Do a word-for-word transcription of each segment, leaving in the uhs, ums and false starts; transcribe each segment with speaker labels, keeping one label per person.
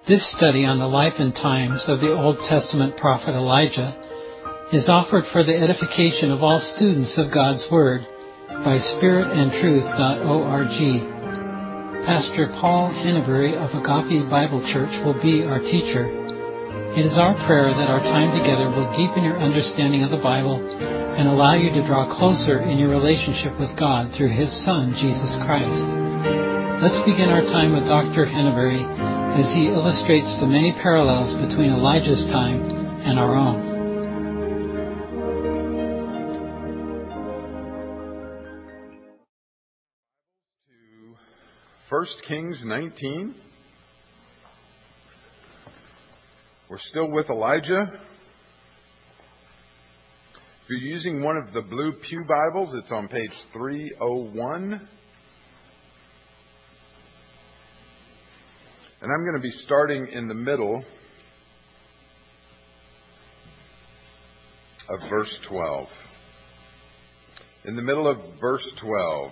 Speaker 1: This study on the life and times of the Old Testament prophet Elijah is offered for the edification of all students of God's Word by spirit and truth dot org. Pastor Paul Henneberry of Agape Bible Church will be our teacher. It is our prayer that our time together will deepen your understanding of the Bible and allow you to draw closer in your relationship with God through His Son, Jesus Christ. Let's begin our time with Doctor Henneberry as he illustrates the many parallels between Elijah's time and our own.
Speaker 2: To First Kings nineteen. We're still with Elijah. If you're using one of the blue pew Bibles, it's on page three oh one. And I'm going to be starting in the middle of verse twelve. In the middle of verse twelve.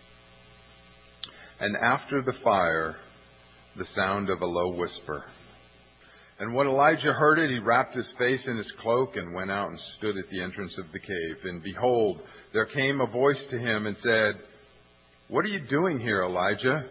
Speaker 2: And after the fire, the sound of a low whisper. And when Elijah heard it, he wrapped his face in his cloak and went out and stood at the entrance of the cave. And behold, there came a voice to him and said, "What are you doing here, Elijah?"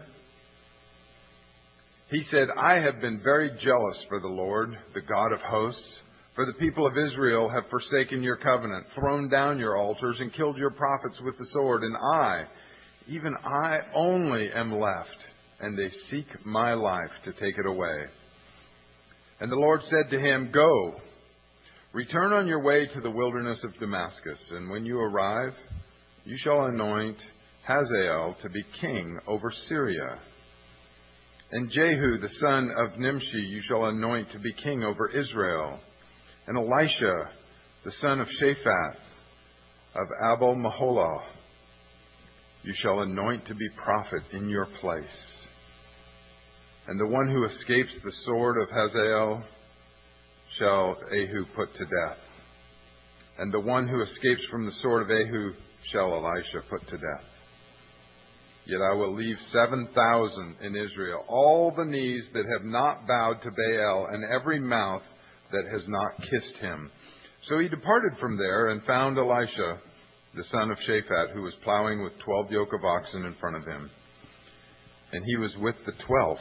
Speaker 2: He said, "I have been very jealous for the Lord, the God of hosts. For the people of Israel have forsaken your covenant, thrown down your altars, and killed your prophets with the sword. And I, even I only am left, and they seek my life to take it away." And the Lord said to him, "Go, return on your way to the wilderness of Damascus, and when you arrive, you shall anoint Hazael to be king over Syria. And Jehu, the son of Nimshi, you shall anoint to be king over Israel. And Elisha, the son of Shaphat, of Abel Meholah, you shall anoint to be prophet in your place. And the one who escapes the sword of Hazael shall Jehu put to death. And the one who escapes from the sword of Jehu shall Elisha put to death. Yet I will leave seven thousand in Israel, all the knees that have not bowed to Baal, and every mouth that has not kissed him." So he departed from there and found Elisha, the son of Shaphat, who was plowing with twelve yoke of oxen in front of him. And he was with the twelfth.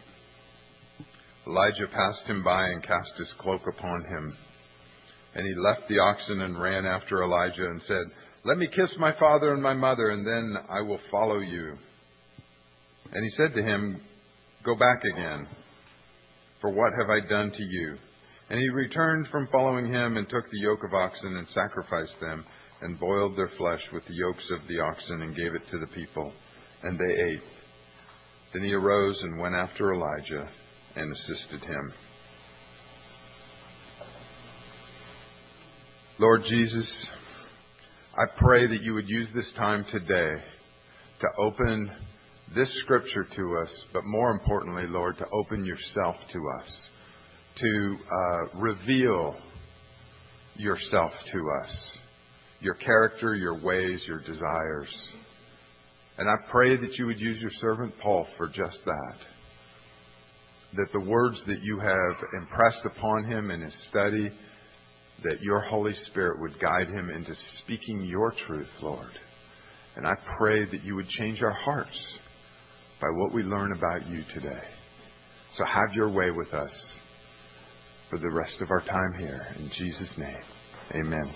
Speaker 2: Elijah passed him by and cast his cloak upon him. And he left the oxen and ran after Elijah and said, "Let me kiss my father and my mother, and then I will follow you." And he said to him, "Go back again, for what have I done to you?" And he returned from following him and took the yoke of oxen and sacrificed them, and boiled their flesh with the yokes of the oxen and gave it to the people, and they ate. Then he arose and went after Elijah and assisted him. Lord Jesus, I pray that you would use this time today to open this scripture to us, but more importantly, Lord, to open yourself to us, to uh, reveal yourself to us, your character, your ways, your desires. And I pray that you would use your servant Paul for just that, that the words that you have impressed upon him in his study, that your Holy Spirit would guide him into speaking your truth, Lord. And I pray that you would change our hearts by what we learn about you today. So have your way with us for the rest of our time here. In Jesus' name, amen.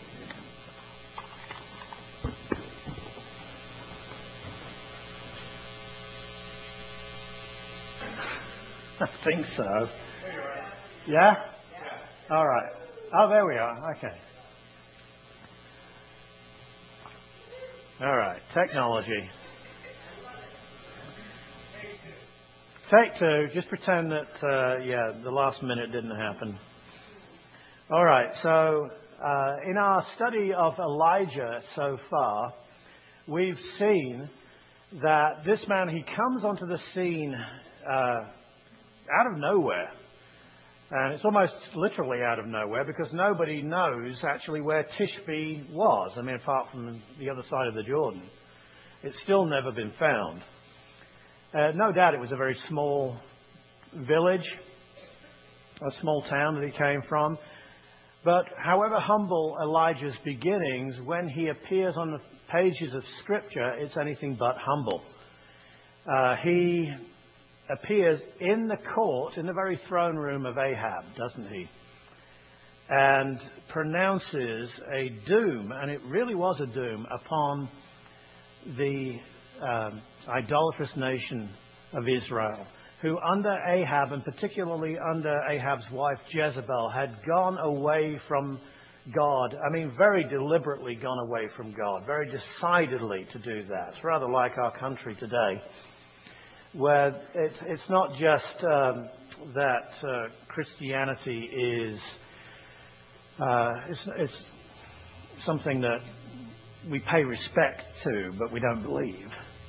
Speaker 3: I think so. Yeah? All right. Oh, there we are. Okay. All right. Technology. Take two. Just pretend that, uh, yeah, the last minute didn't happen. All right. So, uh, in our study of Elijah so far, we've seen that this man, he comes onto the scene uh, out of nowhere. And it's almost literally out of nowhere, because nobody knows actually where Tishbe was. I mean, apart from the other side of the Jordan. It's still never been found. Uh, no doubt it was a very small village. a small town that he came from. But however humble Elijah's beginnings, when he appears on the pages of Scripture, it's anything but humble. Uh, he appears in the court, in the very throne room of Ahab, doesn't he? And pronounces a doom, and it really was a doom, upon the um, idolatrous nation of Israel, who under Ahab, and particularly under Ahab's wife Jezebel, had gone away from God. I mean, very deliberately gone away from God, very decidedly to do that. It's rather like our country today, where it's, it's not just um, that uh, Christianity is uh, it's, it's something that we pay respect to, but we don't believe.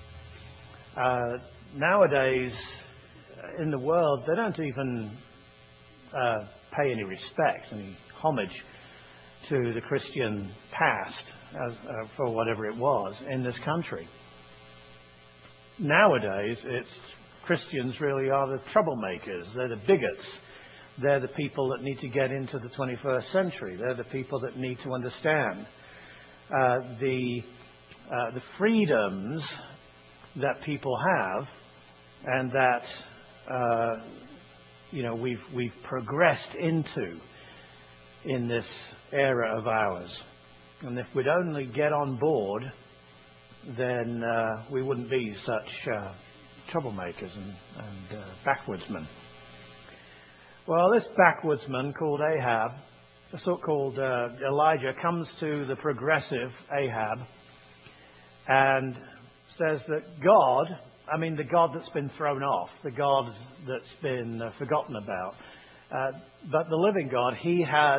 Speaker 3: Uh, nowadays, in the world, they don't even uh, pay any respect, any homage to the Christian past as, uh, for whatever it was in this country. Nowadays, it's Christians really are the troublemakers. They're the bigots. They're the people that need to get into the twenty-first century. They're the people that need to understand uh, the uh, the freedoms that people have, and that uh, you know we've we've progressed into in this era of ours. And if we'd only get on board, then uh, we wouldn't be such uh, troublemakers and, and uh, backwoodsmen. Well, this backwoodsman called Ahab, the so-called uh, Elijah, comes to the progressive Ahab and says that God, I mean the God that's been thrown off, the God that's been uh, forgotten about, uh, but the living God, He has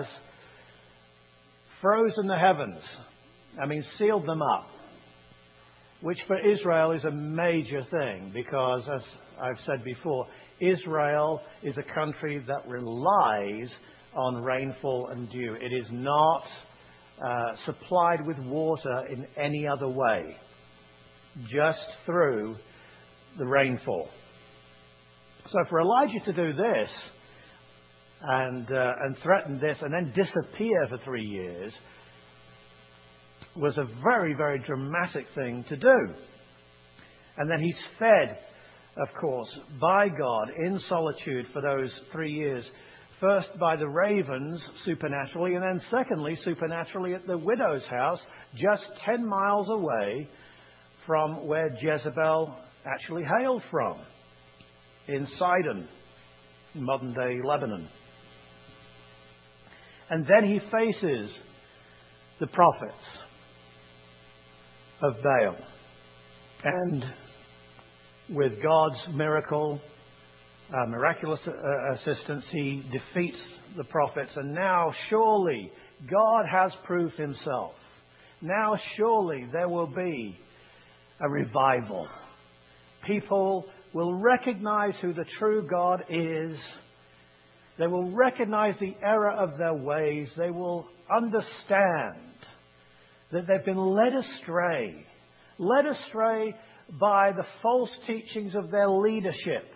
Speaker 3: frozen the heavens, I mean sealed them up, which for Israel is a major thing because, as I've said before, Israel is a country that relies on rainfall and dew. It is not uh, supplied with water in any other way, just through the rainfall. So for Elijah to do this and uh, and threaten this and then disappear for three years was a very, very dramatic thing to do. And then he's fed, of course, by God in solitude for those three years. First by the ravens, supernaturally, and then secondly, supernaturally at the widow's house, just ten miles away from where Jezebel actually hailed from, in Sidon, in modern-day Lebanon. And then he faces the prophets of Baal. And with God's miracle, uh, miraculous uh, assistance, he defeats the prophets. And now surely God has proved himself. Now surely there will be a revival. People will recognize who the true God is. They will recognize the error of their ways. They will understand that they've been led astray. Led astray by the false teachings of their leadership.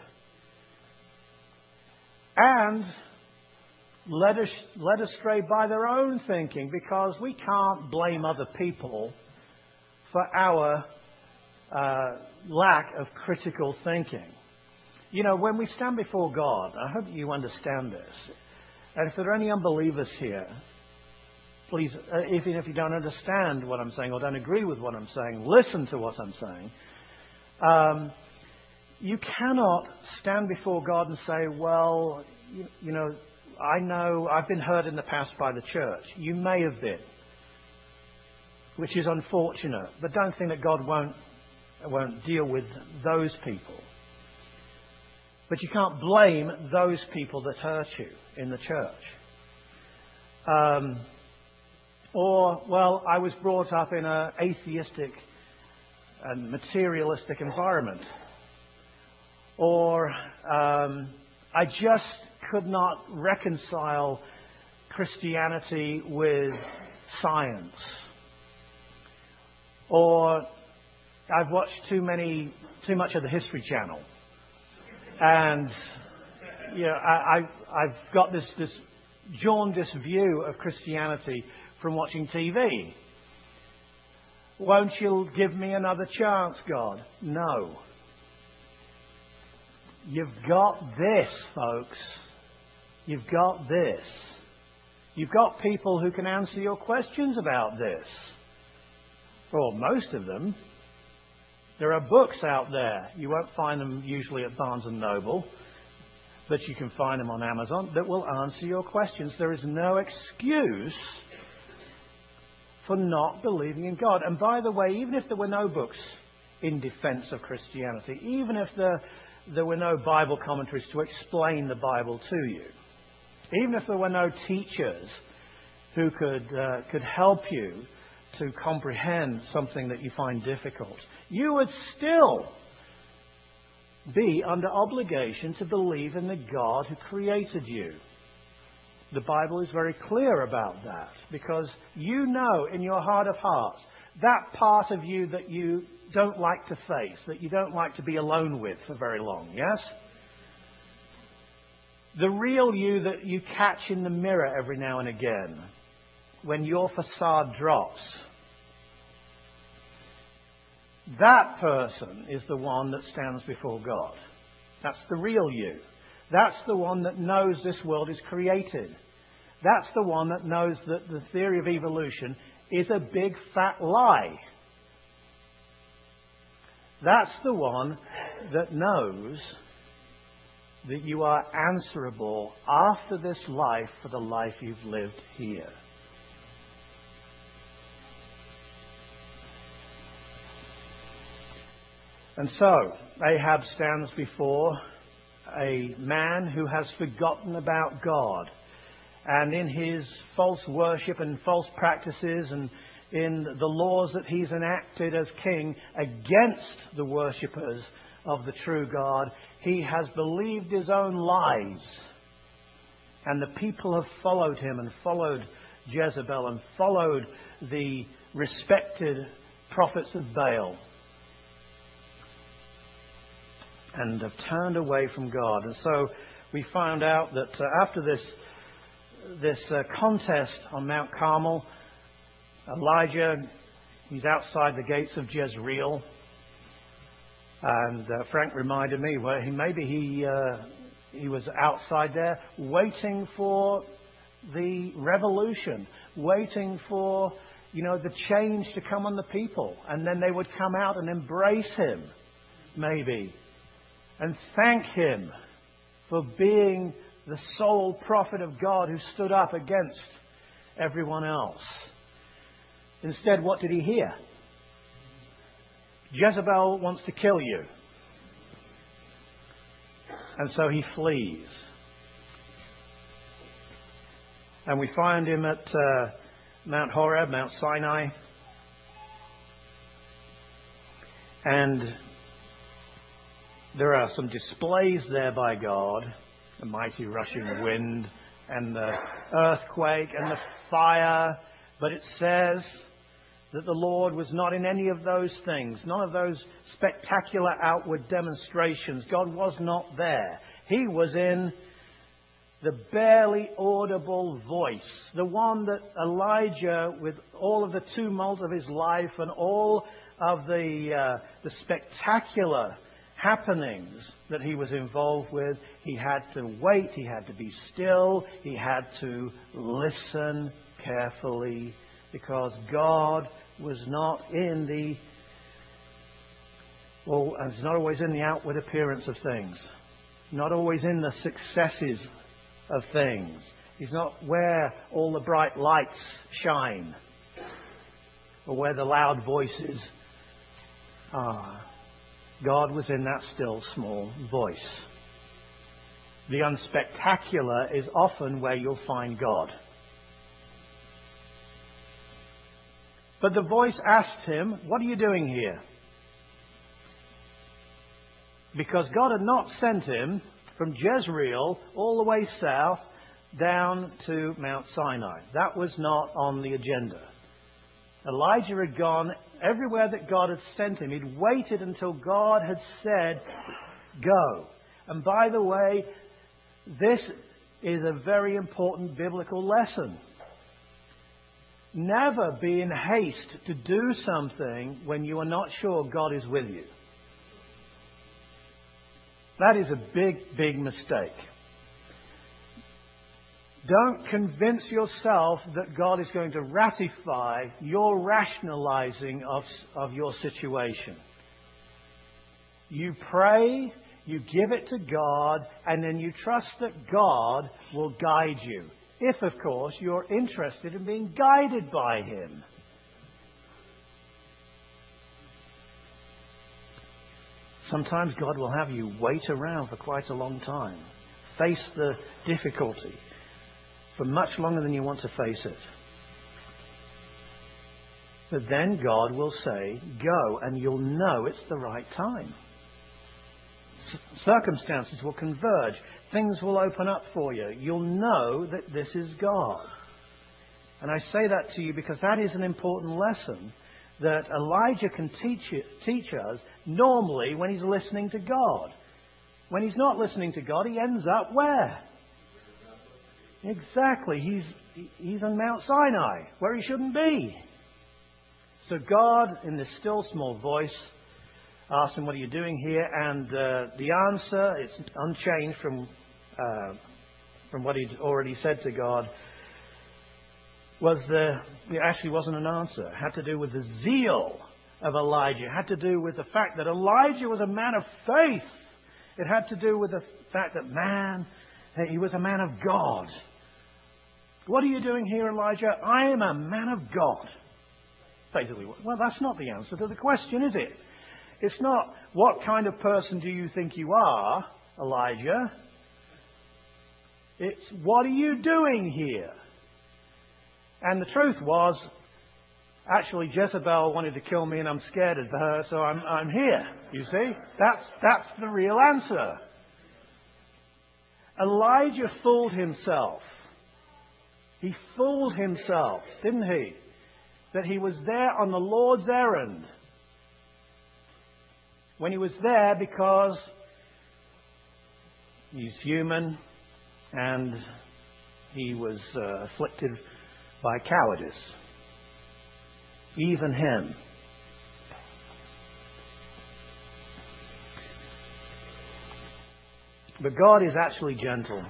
Speaker 3: And led, led astray by their own thinking, because we can't blame other people for our uh, lack of critical thinking. You know, when we stand before God, I hope you understand this. And if there are any unbelievers here, please, uh, even if you don't understand what I'm saying or don't agree with what I'm saying, listen to what I'm saying. Um, you cannot stand before God and say, well, you, you know, I know I've been hurt in the past by the church. You may have been, which is unfortunate. But don't think that God won't, won't deal with those people. But you can't blame those people that hurt you in the church. Um, or, well, I was brought up in an atheistic and materialistic environment. Or um, I just could not reconcile Christianity with science. Or I've watched too many, too much of the History Channel. And, you know, I, I, I've got this, this jaundiced view of Christianity from watching T V. Won't you give me another chance, God? No. You've got this, folks. You've got this. You've got people who can answer your questions about this. Well, most of them. There are books out there. You won't find them usually at Barnes and Noble, but you can find them on Amazon that will answer your questions. There is no excuse for not believing in God. And by the way, even if there were no books in defense of Christianity, even if there, there were no Bible commentaries to explain the Bible to you, even if there were no teachers who could, uh, could help you to comprehend something that you find difficult, you would still be under obligation to believe in the God who created you. The Bible is very clear about that, because you know in your heart of hearts that part of you that you don't like to face, that you don't like to be alone with for very long, yes? The real you that you catch in the mirror every now and again, when your facade drops, that person is the one that stands before God. That's the real you. That's the one that knows this world is created. That's the one that knows that the theory of evolution is a big fat lie. That's the one that knows that you are answerable after this life for the life you've lived here. And so, Ahab stands before a man who has forgotten about God. And in his false worship and false practices and in the laws that he's enacted as king against the worshippers of the true God, he has believed his own lies. And the people have followed him and followed Jezebel and followed the respected prophets of Baal, and have turned away from God. And so we found out that uh, after this this uh, contest on Mount Carmel, Elijah, he's outside the gates of Jezreel. And uh, Frank reminded me, well, he, maybe he uh, he was outside there waiting for the revolution, waiting for, you know, the change to come on the people. And then they would come out and embrace him, maybe, and thank him for being the sole prophet of God who stood up against everyone else. Instead, what did he hear? Jezebel wants to kill you. And so he flees. And we find him at uh, Mount Horeb, Mount Sinai. And there are some displays there by God. The mighty rushing wind and the earthquake and the fire. But it says that the Lord was not in any of those things. None of those spectacular outward demonstrations. God was not there. He was in the barely audible voice. The one that Elijah, with all of the tumult of his life and all of the, uh, the spectacular happenings that he was involved with, he had to wait, he had to be still, he had to listen carefully, because God was not in the, well, it's not always in the outward appearance of things, not always in the successes of things. He's not where all the bright lights shine or where the loud voices are. God was in that still small voice. The unspectacular is often where you'll find God. But the voice asked him, "What are you doing here?" Because God had not sent him from Jezreel all the way south down to Mount Sinai. That was not on the agenda. Elijah had gone everywhere that God had sent him. He'd waited until God had said, "Go." And by the way, This is a very important biblical lesson. Never be in haste to do something when you are not sure God is with you. That is a big, big mistake. Don't convince yourself that God is going to ratify your rationalizing of, of your situation. You pray, you give it to God, and then you trust that God will guide you. If, of course, you're interested in being guided by Him. Sometimes God will have you wait around for quite a long time. Face the difficulty for much longer than you want to face it. But then God will say, go, and you'll know it's the right time. Circumstances will converge. Things will open up for you. You'll know that this is God. And I say that to you because that is an important lesson that Elijah can teach, it, teach us normally when he's listening to God. When he's not listening to God, he ends up where? Exactly. He's, he's on Mount Sinai, where he shouldn't be. So God, in this still small voice, asked him, what are you doing here? And uh, the answer, it's unchanged from uh, from what he'd already said to God, was the, it actually wasn't an answer. It had to do with the zeal of Elijah. It had to do with the fact that Elijah was a man of faith. It had to do with the fact that man, he was a man of God. What are you doing here, Elijah? I am a man of God. Basically, well, that's not the answer to the question, is it? It's not, what kind of person do you think you are, Elijah? It's, what are you doing here? And the truth was, actually, Jezebel wanted to kill me and I'm scared of her, so I'm, I'm here, you see? That's, that's the real answer. Elijah fooled himself. He fooled himself, didn't he? That he was there on the Lord's errand. When he was there because he's human and he was uh, afflicted by cowardice. Even him. But God is actually gentle.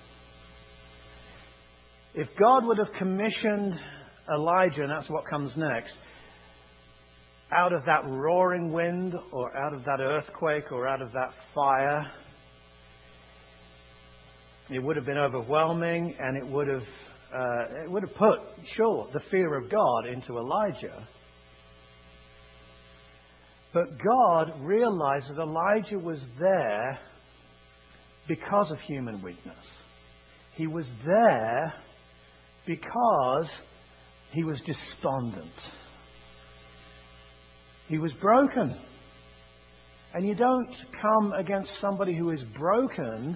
Speaker 3: If God would have commissioned Elijah, and that's what comes next, out of that roaring wind or out of that earthquake or out of that fire, it would have been overwhelming and it would have uh, it would have put, sure, the fear of God into Elijah. But God realized that Elijah was there because of human weakness. He was there because he was despondent. He was broken. And you don't come against somebody who is broken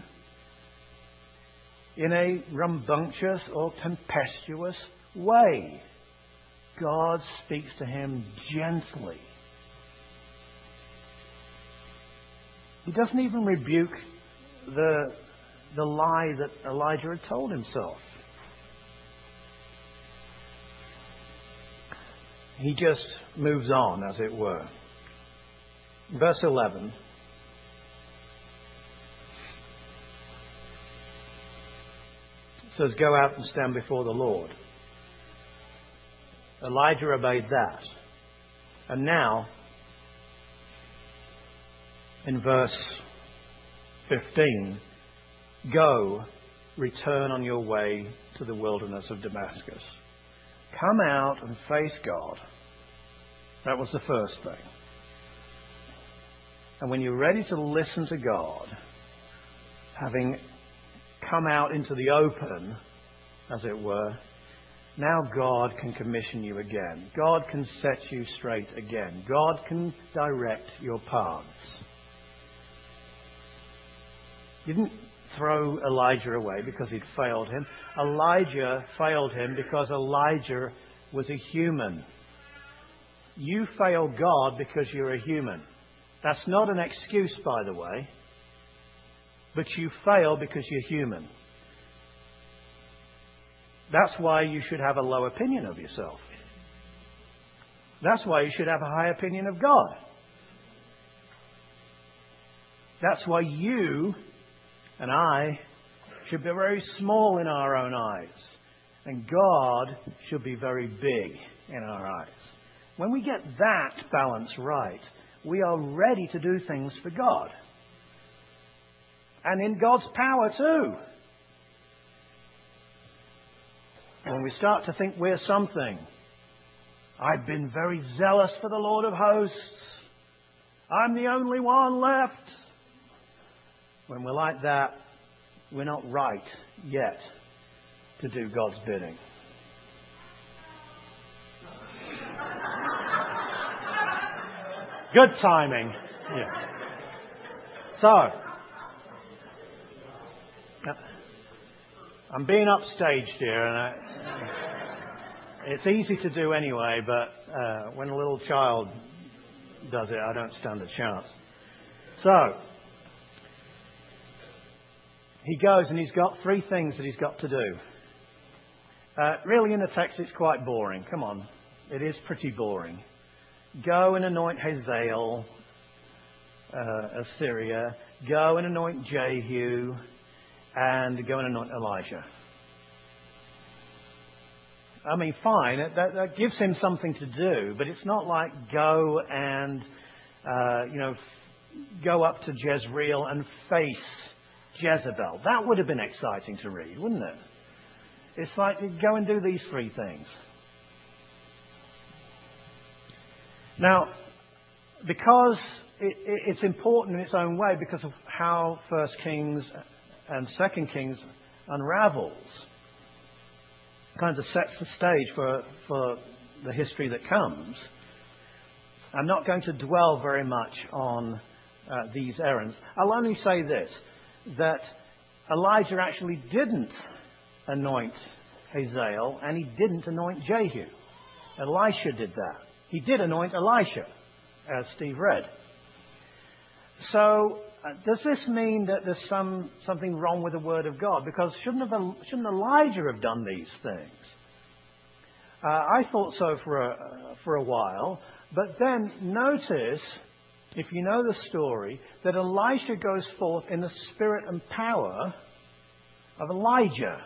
Speaker 3: in a rambunctious or tempestuous way. God speaks to him gently. He doesn't even rebuke the, the lie that Elijah had told himself. He just moves on, as it were. Verse eleven. Says, go out and stand before the Lord. Elijah obeyed that. And now, in verse fifteen, go, return on your way to the wilderness of Damascus. Come out and face God. That was the first thing. And when you're ready to listen to God, having come out into the open, as it were, now God can commission you again. God can set you straight again. God can direct your paths. He didn't throw Elijah away because he'd failed him. Elijah failed him because Elijah was a human. You fail God because you're a human. That's not an excuse, by the way. but you fail because you're human. That's why you should have a low opinion of yourself. That's why you should have a high opinion of God. That's why you and I should be very small in our own eyes. And God should be very big in our eyes. When we get that balance right, we are ready to do things for God. And in God's power too. When we start to think we're something. I've been very zealous for the Lord of hosts. I'm the only one left. When we're like that, we're not right yet to do God's bidding. Good timing. Yeah. So, I'm being upstaged here, and I, it's easy to do anyway, but uh, when a little child does it, I don't stand a chance. So, he goes and he's got three things that he's got to do. Uh, really, in the text, it's quite boring. Come on. It is pretty boring. Go and anoint Hazael, uh, Assyria. Go and anoint Jehu. And go and anoint Elijah. I mean, fine. That, that gives him something to do. But it's not like go and, uh, you know, go up to Jezreel and face Jezebel. That would have been exciting to read, wouldn't it? It's like, go and do these three things. Now, because it, it, it's important in its own way, because of how First Kings and Second Kings unravels, kind of sets the stage for, for the history that comes. I'm not going to dwell very much on uh, these errands. I'll only say this, that Elijah actually didn't anoint Hazael, and he didn't anoint Jehu. Elisha did that. He did anoint Elisha, as Steve read. So, uh, does this mean that there's some something wrong with the Word of God? Because shouldn't, have, shouldn't Elijah have done these things? Uh, I thought so for a, uh, for a while. But then notice, if you know the story, that Elisha goes forth in the spirit and power of Elijah.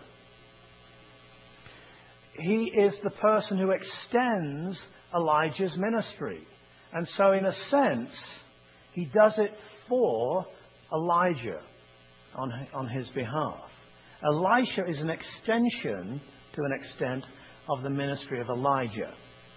Speaker 3: He is the person who extends Elijah's ministry. And so in a sense, he does it for Elijah on, on his behalf. Elisha is an extension, to an extent, of the ministry of Elijah.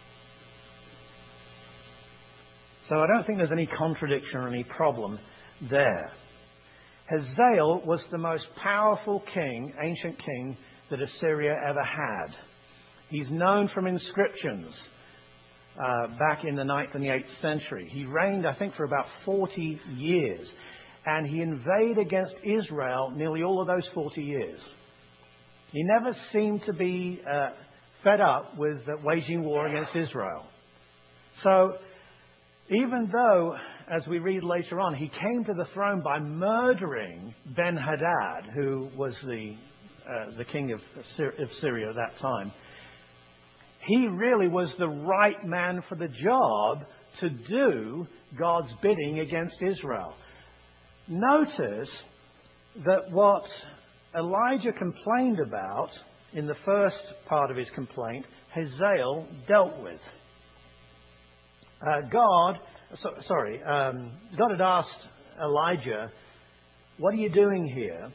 Speaker 3: So I don't think there's any contradiction or any problem there. Hazael was the most powerful king, ancient king, that Assyria ever had. He's known from inscriptions uh, back in the ninth and the eighth century. He reigned, I think, for about forty years. And he invaded against Israel nearly all of those forty years. He never seemed to be uh, fed up with uh, waging war against Israel. So, even though, as we read later on, he came to the throne by murdering Ben-Hadad, who was the uh, the king of, of Syria at that time, he really was the right man for the job to do God's bidding against Israel. Notice that what Elijah complained about in the first part of his complaint, Hazael dealt with. Uh, God, so, sorry, um, God had asked Elijah, "What are you doing here?"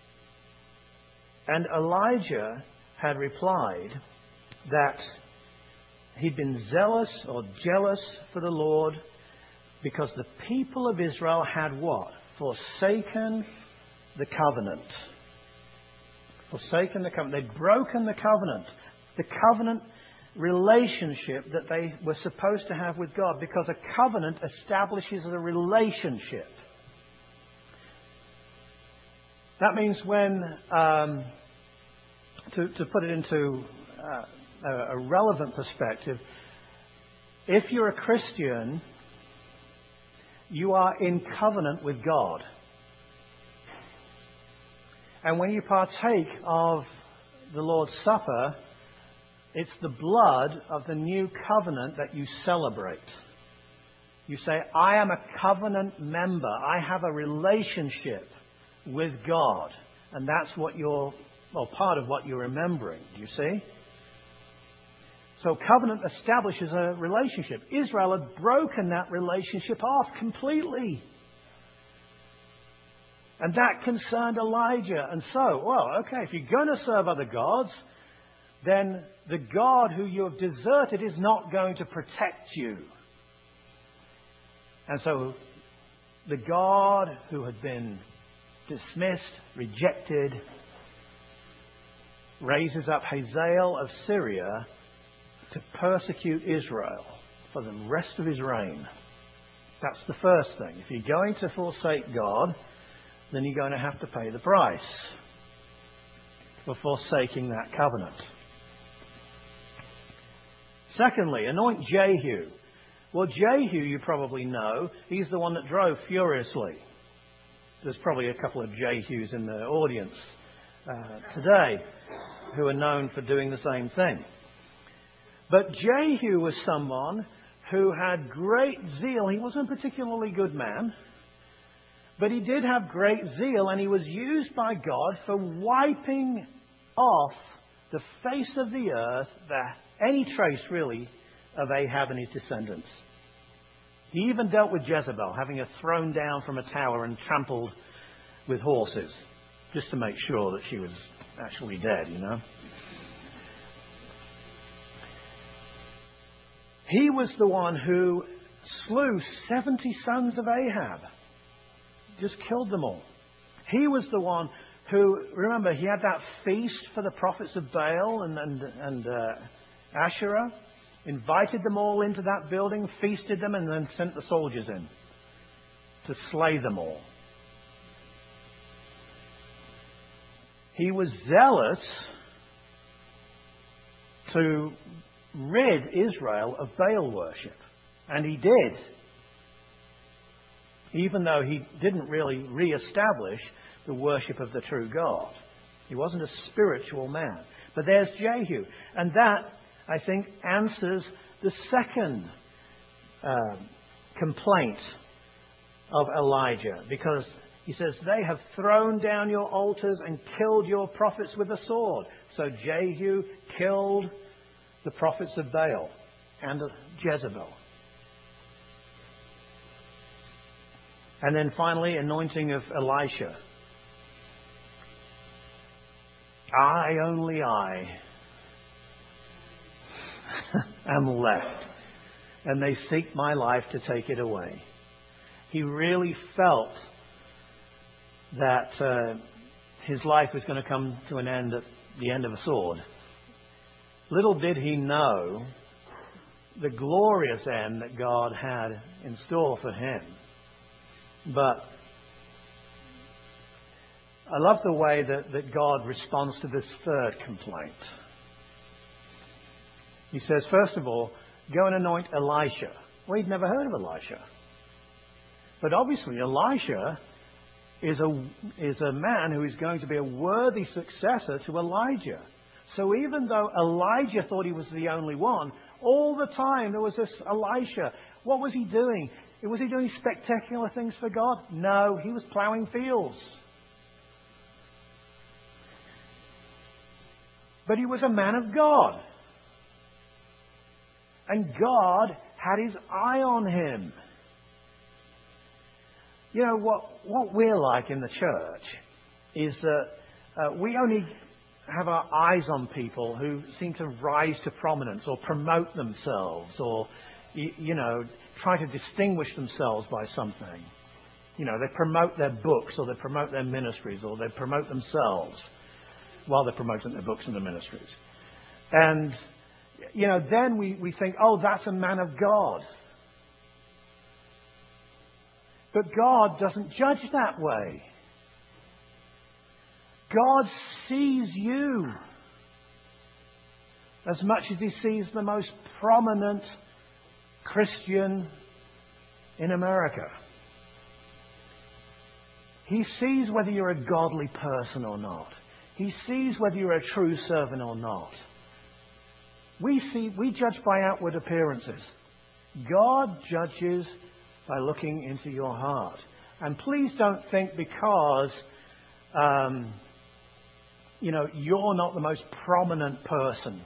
Speaker 3: And Elijah had replied that he'd been zealous or jealous for the Lord because the people of Israel had what? Forsaken the covenant. Forsaken the covenant. They'd broken the covenant. The covenant relationship that they were supposed to have with God, because a covenant establishes a relationship. That means when, um, to, to put it into uh, a relevant perspective, if you're a Christian, you are in covenant with God. And when you partake of the Lord's Supper, it's the blood of the new covenant that you celebrate. You say, I am a covenant member. I have a relationship with God. And that's what you're, well, part of what you're remembering, do you see? So covenant establishes a relationship. Israel had broken that relationship off completely. And that concerned Elijah. And so, well, okay, if you're going to serve other gods, then the God who you have deserted is not going to protect you. And so the God who had been dismissed, rejected, raises up Hazael of Syria to persecute Israel for the rest of his reign. That's the first thing. If you're going to forsake God, then you're going to have to pay the price for forsaking that covenant. Secondly, anoint Jehu. Well, Jehu, you probably know, he's the one that drove furiously. There's probably a couple of Jehus in the audience uh, today who are known for doing the same thing. But Jehu was someone who had great zeal. He wasn't a particularly good man, but he did have great zeal, and he was used by God for wiping off the face of the earth the, any trace, really, of Ahab and his descendants. He even dealt with Jezebel, having her thrown down from a tower and trampled with horses, just to make sure that she was actually dead, you know. He was the one who slew seventy sons of Ahab. Just killed them all. He was the one who, remember, he had that feast for the prophets of Baal and, and, and uh, Asherah. Invited them all into that building, feasted them, and then sent the soldiers in to slay them all. He was zealous to rid Israel of Baal worship. And he did. Even though he didn't really re-establish the worship of the true God. He wasn't a spiritual man. But there's Jehu. And that, I think, answers the second uh, complaint of Elijah. Because he says, they have thrown down your altars and killed your prophets with a sword. So Jehu killed the prophets of Baal and of Jezebel. And then finally, anointing of Elisha. I, only I, am left, and they seek my life to take it away. He really felt that uh, his life was going to come to an end at the end of a sword. Little did he know the glorious end that God had in store for him. But I love the way that, that God responds to this third complaint. He says, first of all, go and anoint Elisha. Well, he'd never heard of Elisha. But obviously Elisha is a, is a man who is going to be a worthy successor to Elijah. So even though Elijah thought he was the only one, all the time there was this Elisha. What was he doing? Was he doing spectacular things for God? No, he was plowing fields. But he was a man of God. And God had his eye on him. You know, what, what we're like in the church is that uh, we only have our eyes on people who seem to rise to prominence or promote themselves or, you, you know, try to distinguish themselves by something. You know, they promote their books or they promote their ministries or they promote themselves while they're promoting their books and their ministries. And, you know, then we, we think, oh, that's a man of God. But God doesn't judge that way. God sees you as much as he sees the most prominent Christian in America. He sees whether you're a godly person or not. He sees whether you're a true servant or not. We see, we judge by outward appearances. God judges by looking into your heart. And please don't think because, um, you know, you're not the most prominent person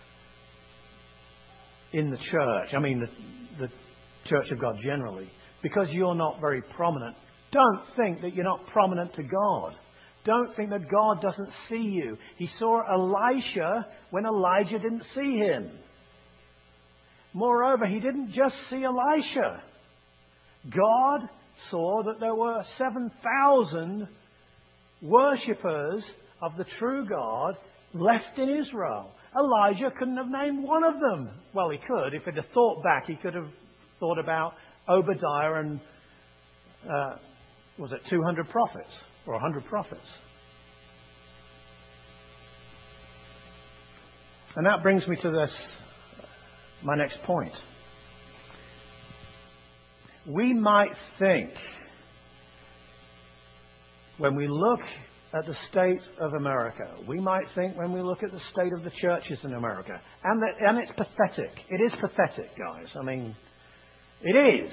Speaker 3: in the church. I mean, the, the Church of God generally. Because you're not very prominent, don't think that you're not prominent to God. Don't think that God doesn't see you. He saw Elisha when Elijah didn't see him. Moreover, he didn't just see Elisha. God saw that there were seven thousand worshippers of the true God left in Israel. Elijah couldn't have named one of them. Well, he could. If he'd have thought back, he could have thought about Obadiah and, uh, was it two hundred prophets or one hundred prophets? And that brings me to this, my next point. We might think, when we look at the state of America, we might think when we look at the state of the churches in America, and that, and it's pathetic. It is pathetic, guys. I mean, it is.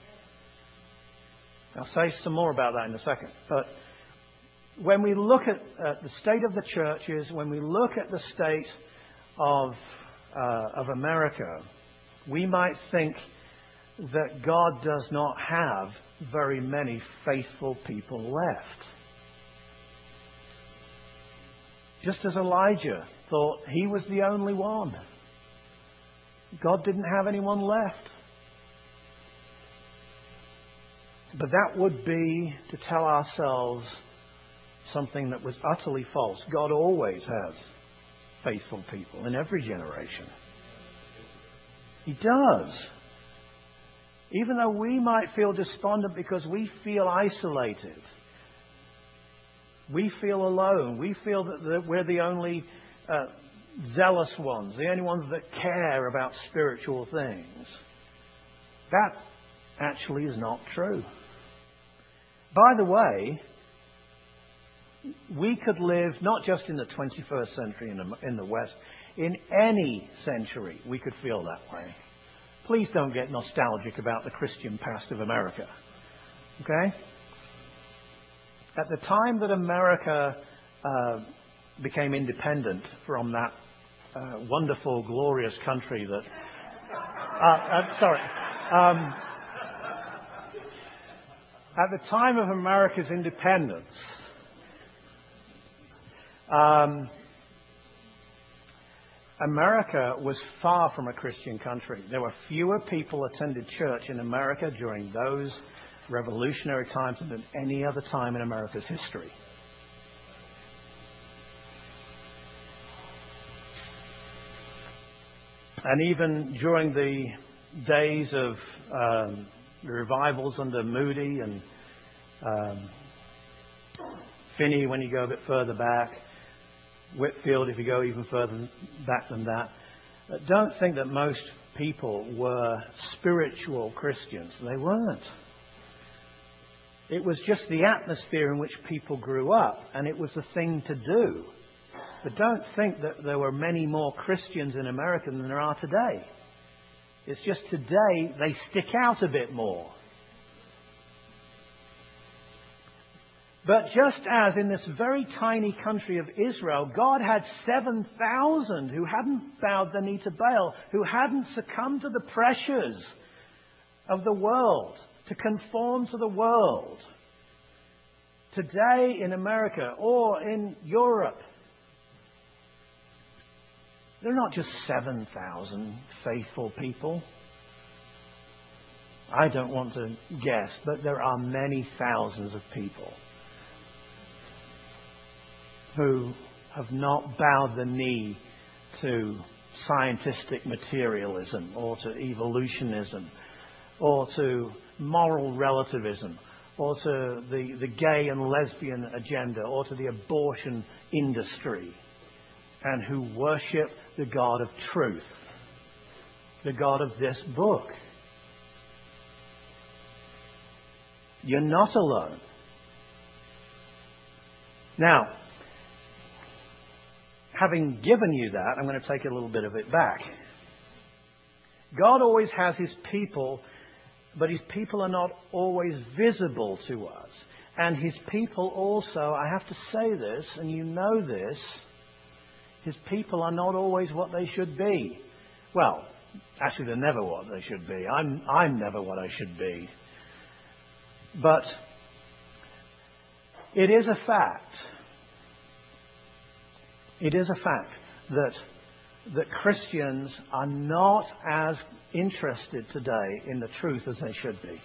Speaker 3: I'll say some more about that in a second. But when we look at uh, the state of the churches, when we look at the state of uh, of America, we might think that God does not have very many faithful people left. Just as Elijah thought he was the only one. God didn't have anyone left. But that would be to tell ourselves something that was utterly false. God always has faithful people in every generation. He does. Even though we might feel despondent because we feel isolated, we feel alone, we feel that we're the only uh, zealous ones, the only ones that care about spiritual things, that actually is not true. By the way, we could live not just in the twenty-first century in the, in the West, in any century we could feel that way. Please don't get nostalgic about the Christian past of America. Okay? At the time that America uh, became independent from that uh, wonderful, glorious country that... Uh, uh, sorry. Um, at the time of America's independence, um, America was far from a Christian country. There were fewer people attended church in America during those revolutionary times than any other time in America's history. And even during the days of um, the revivals under Moody and um, Finney, when you go a bit further back, Whitfield, if you go even further back than that, don't think that most people were spiritual Christians. They weren't. It was just the atmosphere in which people grew up, and it was the thing to do. But don't think that there were many more Christians in America than there are today. It's just today they stick out a bit more. But just as in this very tiny country of Israel, God had seven thousand who hadn't bowed the knee to Baal, who hadn't succumbed to the pressures of the world, to conform to the world. Today in America or in Europe, there are not just seven thousand faithful people. I don't want to guess, but there are many thousands of people who have not bowed the knee to scientific materialism or to evolutionism or to moral relativism or to the, the gay and lesbian agenda or to the abortion industry, and who worship the God of truth, the God of this book. You're not alone. Now, having given you that, I'm going to take a little bit of it back. God always has His people, but His people are not always visible to us. And His people also, I have to say this, and you know this, His people are not always what they should be. Well, actually they're never what they should be. I'm, I'm never what I should be. But it is a fact, it is a fact that, that Christians are not as interested today in the truth as they should be.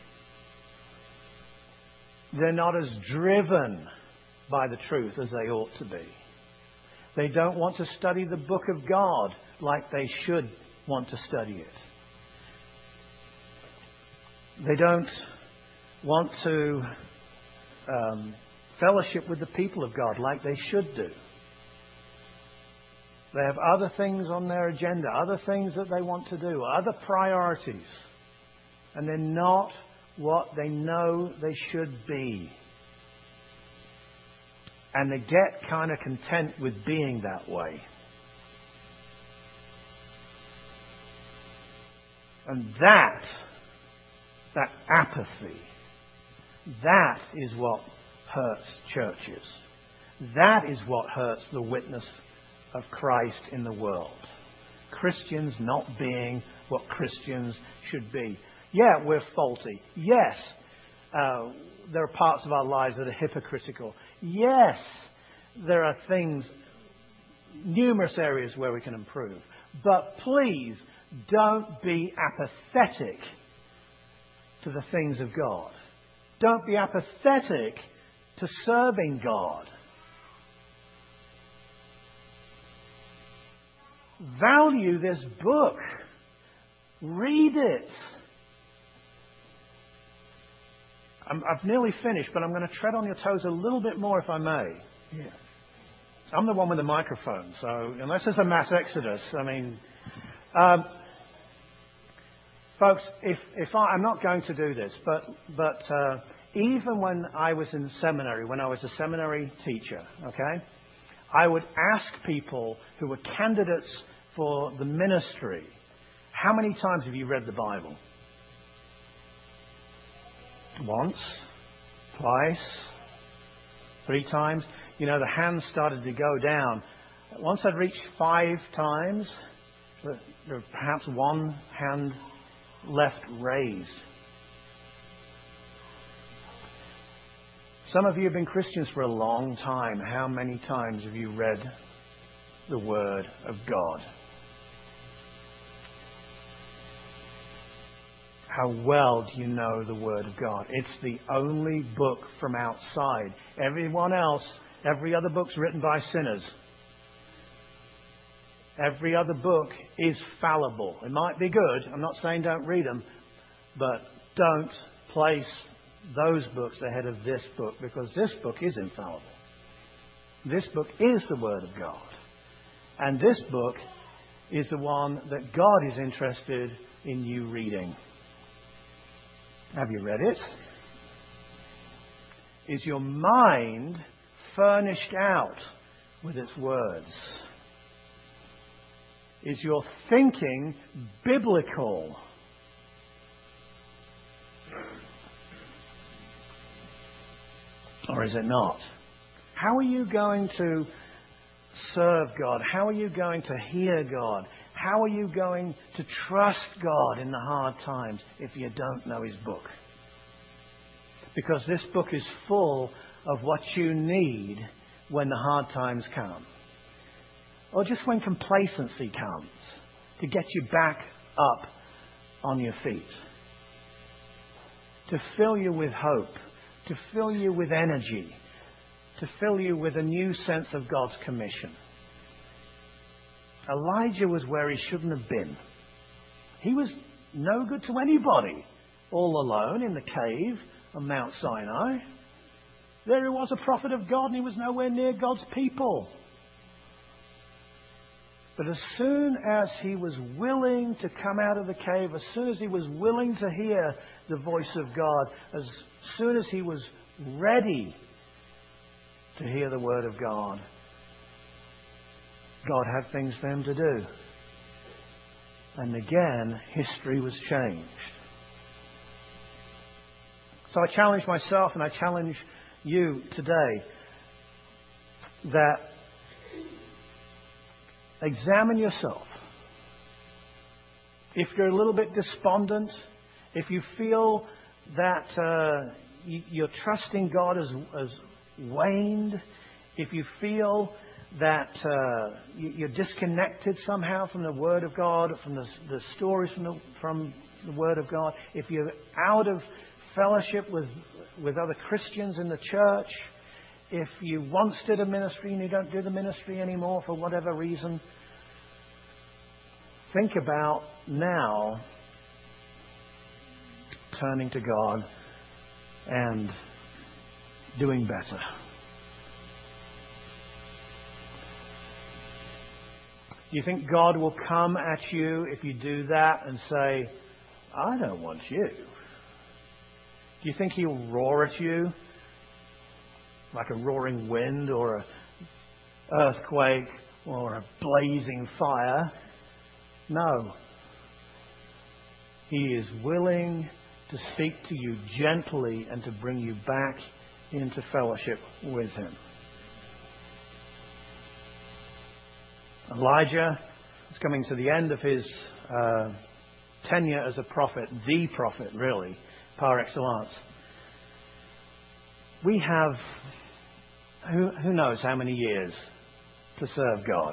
Speaker 3: They're not as driven by the truth as they ought to be. They don't want to study the book of God like they should want to study it. They don't want to um, fellowship with the people of God like they should do. They have other things on their agenda, other things that they want to do, other priorities. And they're not what they know they should be. And they get kind of content with being that way. And that, that apathy, that is what hurts churches. That is what hurts the witness of Christ in the world. Christians not being what Christians should be. Yeah, we're faulty. Yes, uh, there are parts of our lives that are hypocritical. Yes, there are things, numerous areas where we can improve. But please don't be apathetic to the things of God. Don't be apathetic to serving God. Value this book. Read it. I'm, I've nearly finished, but I'm going to tread on your toes a little bit more if I may. Yeah. I'm the one with the microphone, so unless there's a mass exodus, I mean... Um, folks, if, if I, I'm not going to do this, but, but uh, even when I was in seminary, when I was a seminary teacher, okay, I would ask people who were candidates for the ministry, how many times have you read the Bible? Once, twice, three times. You know, the hands started to go down. Once I'd reached five times, there was perhaps one hand left raised. Some of you have been Christians for a long time. How many times have you read the Word of God? How well do you know the Word of God? It's the only book from outside. Everyone else, every other book's written by sinners. Every other book is fallible. It might be good. I'm not saying don't read them. But don't place those books ahead of this book, because this book is infallible. This book is the Word of God. And this book is the one that God is interested in you reading. Have you read it? Is your mind furnished out with its words? Is your thinking biblical? Or is it not? How are you going to serve God? How are you going to hear God? How are you going to trust God in the hard times if you don't know His book? Because this book is full of what you need when the hard times come. Or just when complacency comes to get you back up on your feet. To fill you with hope. To fill you with energy. To fill you with a new sense of God's commission. Elijah was where he shouldn't have been. He was no good to anybody, all alone in the cave on Mount Sinai. There he was, a prophet of God, and he was nowhere near God's people. But as soon as he was willing to come out of the cave, as soon as he was willing to hear the voice of God, as soon as he was ready to hear the Word of God, God had things for him to do. And again, history was changed. So I challenge myself and I challenge you today that examine yourself. If you're a little bit despondent, if you feel that uh, you, your trust in God has, has waned, if you feel that uh, you, you're disconnected somehow from the Word of God, from the, the stories from the, from the Word of God, if you're out of fellowship with, with other Christians in the church, if you once did a ministry and you don't do the ministry anymore for whatever reason, think about now turning to God and doing better. Do you think God will come at you if you do that and say, I don't want you? Do you think He'll roar at you like a roaring wind or an earthquake or a blazing fire? No. He is willing to speak to you gently and to bring you back into fellowship with Him. Elijah is coming to the end of his uh, tenure as a prophet, the prophet, really, par excellence. We have, who, who knows how many years to serve God.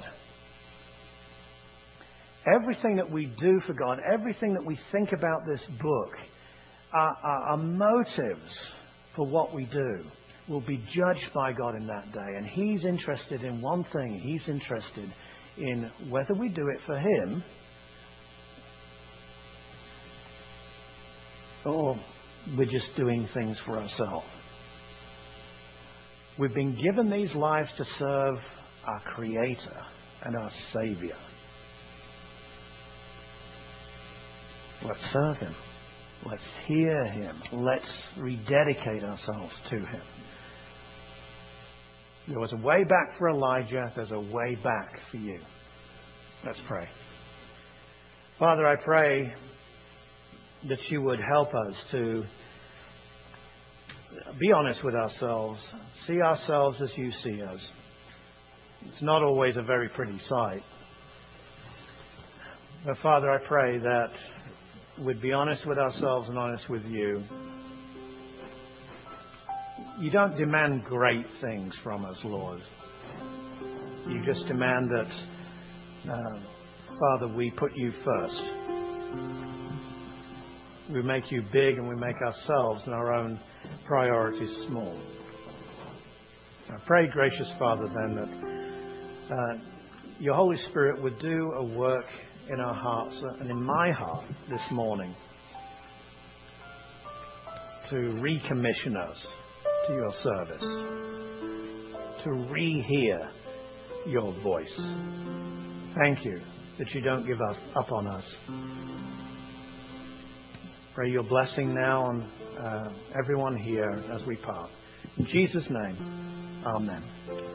Speaker 3: Everything that we do for God, everything that we think about this book, our, our, our motives for what we do will be judged by God in that day. And He's interested in one thing. He's interested in whether we do it for Him or we're just doing things for ourselves. We've been given these lives to serve our Creator and our Savior. Let's serve Him. Let's hear Him. Let's rededicate ourselves to Him. There was a way back for Elijah. There's a way back for you. Let's pray. Father, I pray that You would help us to be honest with ourselves, see ourselves as You see us. It's not always a very pretty sight. But Father, I pray that we'd be honest with ourselves and honest with You. You don't demand great things from us, Lord. You just demand that, uh, Father, we put You first. We make You big and we make ourselves and our own priorities small. I pray, gracious Father, then, that uh, Your Holy Spirit would do a work in our hearts and in my heart this morning to recommission us to Your service, to rehear Your voice. Thank You that You don't give up, up on us. Pray Your blessing now on uh, everyone here as we part. In Jesus' name, amen.